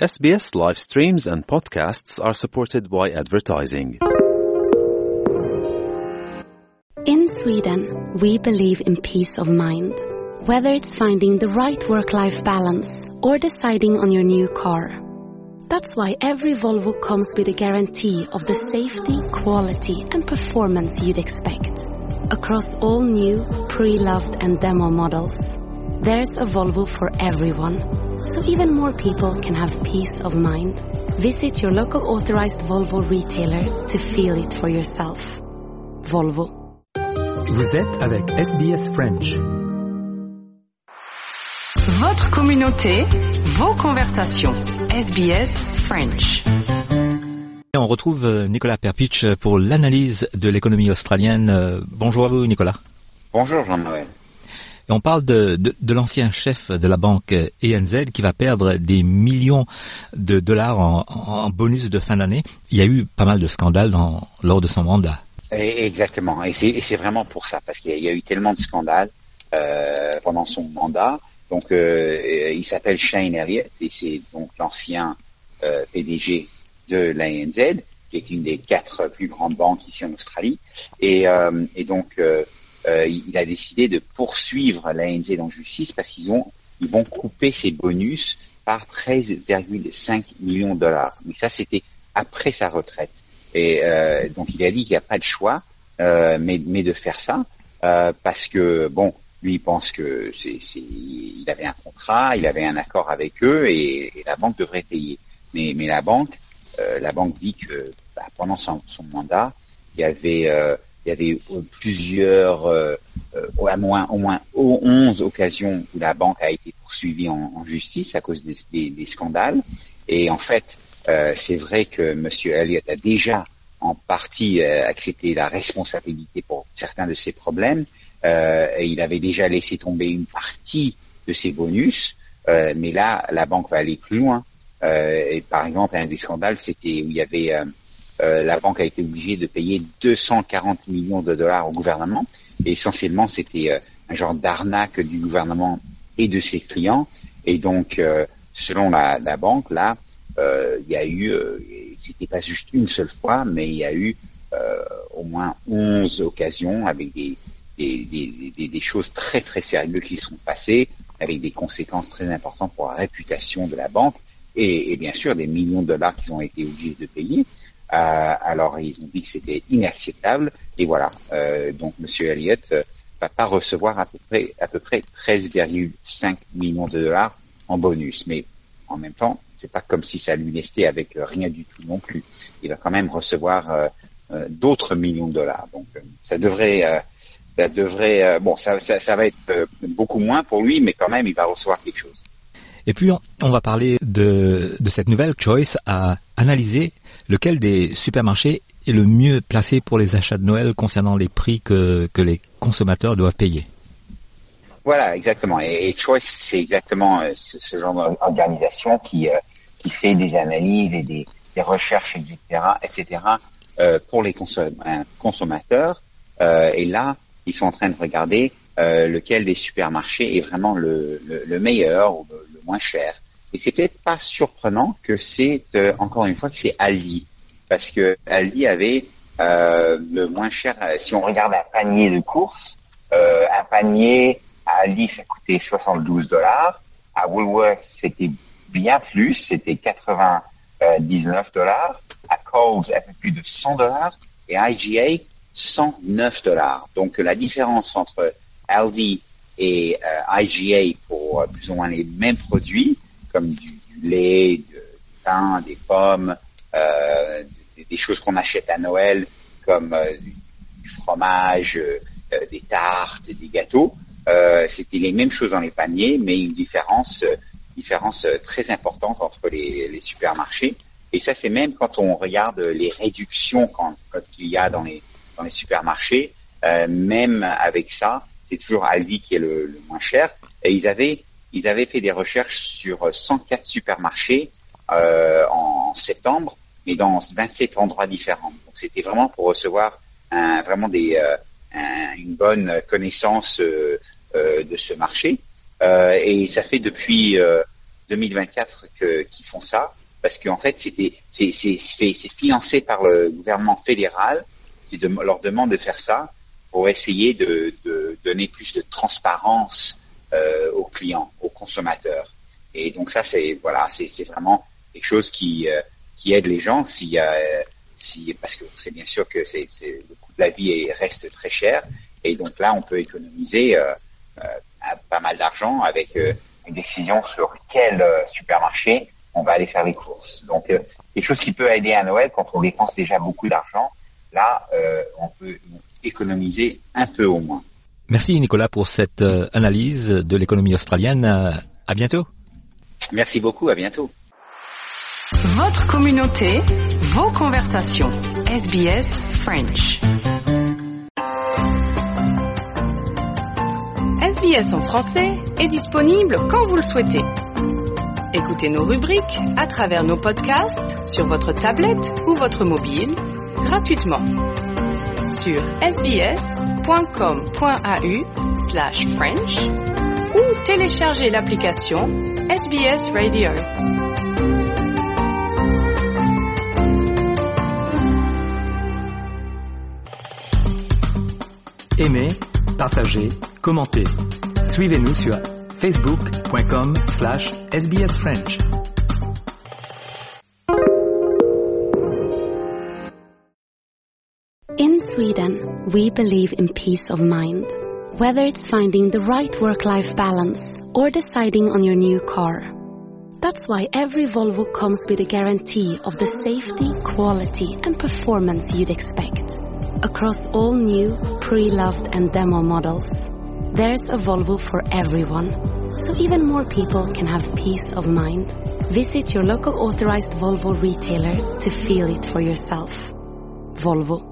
SBS live streams and podcasts are supported by advertising. In Sweden, we believe in peace of mind. Whether it's finding the right work-life balance or deciding on your new car. That's why every Volvo comes with a guarantee of the safety, quality and performance you'd expect. Across all new, pre-loved and demo models. There's a Volvo for everyone. So even more people can have peace of mind. Visit your local authorized Volvo retailer to feel it for yourself. Volvo. Vous êtes avec SBS French. Votre communauté, vos conversations. SBS French. On retrouve Nicolas Perpich pour l'analyse de l'économie australienne. Bonjour à vous, Nicolas. Bonjour, Jean-Noël. Et on parle de l'ancien chef de la banque ANZ qui va perdre des millions de dollars en bonus de fin d'année. Il y a eu pas mal de scandales lors de son mandat. Exactement. Et c'est vraiment pour ça, parce qu'il y a eu tellement de scandales pendant son mandat. Donc, il s'appelle Shayne Elliott et c'est donc l'ancien PDG de l'ANZ, qui est une des 4 plus grandes banques ici en Australie. Et donc, il a décidé de poursuivre l'ANZ en justice parce qu'ils vont couper ses bonus par 13,5 millions de dollars. Mais ça, c'était après sa retraite. Et donc, il a dit qu'il n'y a pas de choix, mais de faire ça, parce que, bon, lui, il pense que il avait un contrat, il avait un accord avec eux et la banque devrait payer. Mais la banque dit que pendant son mandat, il y avait plusieurs, au moins 11 occasions où la banque a été poursuivie en justice à cause des scandales. Et en fait, c'est vrai que M. Elliott a déjà en partie accepté la responsabilité pour certains de ces problèmes. Et il avait déjà laissé tomber une partie de ses bonus, mais là, la banque va aller plus loin. Et par exemple, un des scandales, c'était où il y avait la banque a été obligée de payer 240 millions de dollars au gouvernement. Et essentiellement, c'était un genre d'arnaque du gouvernement et de ses clients. Et donc, selon la banque, là, il y a eu, c'était pas juste une seule fois, mais il y a eu au moins 11 occasions avec des choses très très sérieuses qui sont passées, avec des conséquences très importantes pour la réputation de la banque et bien sûr des millions de dollars qu'ils ont été obligés de payer. Alors ils ont dit que c'était inacceptable et voilà. Donc Monsieur Elliott va pas recevoir à peu près 13,5 millions de dollars en bonus, mais en même temps c'est pas comme si ça lui restait avec rien du tout non plus. Il va quand même recevoir d'autres millions de dollars. Donc ça devrait bon, ça va être beaucoup moins pour lui, mais quand même, il va recevoir quelque chose. Et puis, on va parler de cette nouvelle Choice à analyser lequel des supermarchés est le mieux placé pour les achats de Noël concernant les prix que les consommateurs doivent payer. Voilà, exactement. Et Choice, c'est exactement ce genre d'organisation qui fait des analyses et des recherches, etc., pour les consommateurs. Et là, ils sont en train de regarder lequel des supermarchés est vraiment le meilleur ou le moins cher. Et c'est peut-être pas surprenant que c'est, encore une fois, que c'est Aldi. Parce que Aldi avait le moins cher. Si on regarde un panier de courses, un panier à Aldi, ça coûtait 72 $. À Woolworths, c'était bien plus, c'était 99 $. À Coles, un peu plus de 100 $. Et IGA, 109 $. Donc la différence entre Aldi et IGA pour plus ou moins les mêmes produits, comme du lait, du pain, des pommes, des choses qu'on achète à Noël, comme du fromage, des tartes, des gâteaux, c'était les mêmes choses dans les paniers, mais une différence très importante entre les supermarchés. Et ça, c'est même quand on regarde les réductions quand il y a dans les supermarchés, même avec ça, c'est toujours Aldi qui est le moins cher. Et ils avaient fait des recherches sur 104 supermarchés en septembre, mais dans 27 endroits différents. Donc c'était vraiment pour recevoir une bonne connaissance de ce marché. Et ça fait depuis 2024 qui font ça, parce qu'en fait, c'est financé par le gouvernement fédéral qui leur demande de faire ça pour essayer de donner plus de transparence aux clients, aux consommateurs. Et donc ça, c'est vraiment quelque chose qui aide les gens parce que c'est bien sûr que le coût de la vie reste très cher. Et donc là, on peut économiser pas mal d'argent avec une décision sur quel supermarché on va aller faire les courses. Donc, quelque chose qui peut aider à Noël quand on dépense déjà beaucoup d'argent. Là, on peut économiser un peu au moins. Merci Nicolas pour cette analyse de l'économie australienne. À bientôt. Merci beaucoup, à bientôt. Votre communauté, vos conversations. SBS French. SBS en français est disponible quand vous le souhaitez. Écoutez nos rubriques à travers nos podcasts sur votre tablette ou votre mobile gratuitement sur sbs.com.au/French ou téléchargez l'application SBS Radio. Aimez, partagez, commentez. Suivez-nous sur facebook.com/SBS French. In Sweden, we believe in peace of mind. Whether it's finding the right work-life balance or deciding on your new car. That's why every Volvo comes with a guarantee of the safety, quality and performance you'd expect. Across all new, pre-loved and demo models. There's a Volvo for everyone, so even more people can have peace of mind. Visit your local authorized Volvo retailer to feel it for yourself. Volvo.